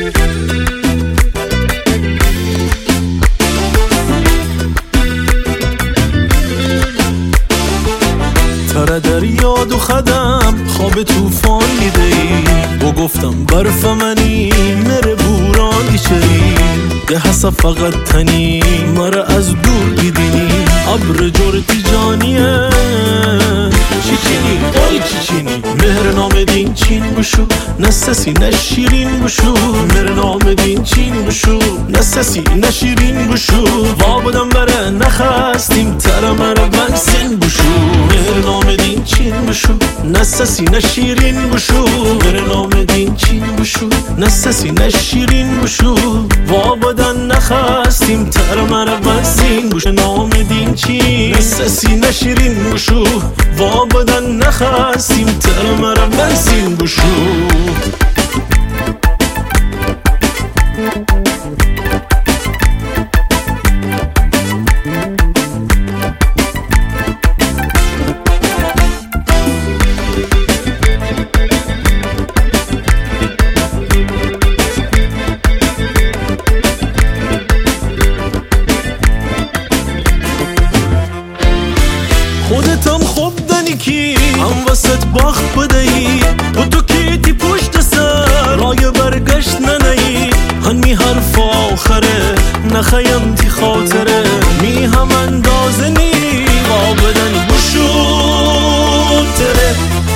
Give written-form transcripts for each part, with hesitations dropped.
تره در یاد و خدم خواب توفان دیده ای و گفتم برف منی مره بوران چری ده حسا فقط تنی مره از دور دیدینی عبر جورتی جانیه چیچینی آی چیچینی مهر نامدین چین بشو نسسی نشیرین بشو مهر نامدین چین بشو نسسی نشیرین بشو وابدم بره نخستیم تره مره بنسین بشو مهر نامدین چین بشو نسسی نشیرین بشو مهر نامدین چین بشو نسسی نشیرین بشو وابدن نخستیم تره مره بنسین بشو نامدین چین نسسی نشیرین بشو وابدن نخستیم تره مره بنسین بشو خودتم خوب دنی کی هم وسط باخت بدهی و تو کیتی پشت سر رای برگشت ننهی هنمی حرف آخره نخیم تی خاطره می هم اندازنی وابدن بشون تره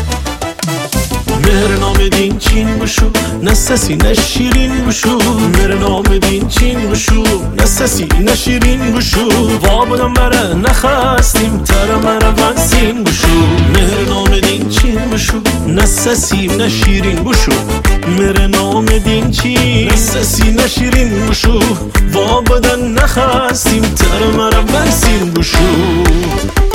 مهر نامدین چین بشو نسسی نشیرین بشو مهر نامدین چین بشو نسسی نشیرین بشو وابدم بره نخستیم تره مره بنسین بشو مهر نامدین چین بشو نسسی نشیرین بشو مهر نامدین چین نسسی نشیرین بشو وابدن نخستیم تره مره بنسین بشو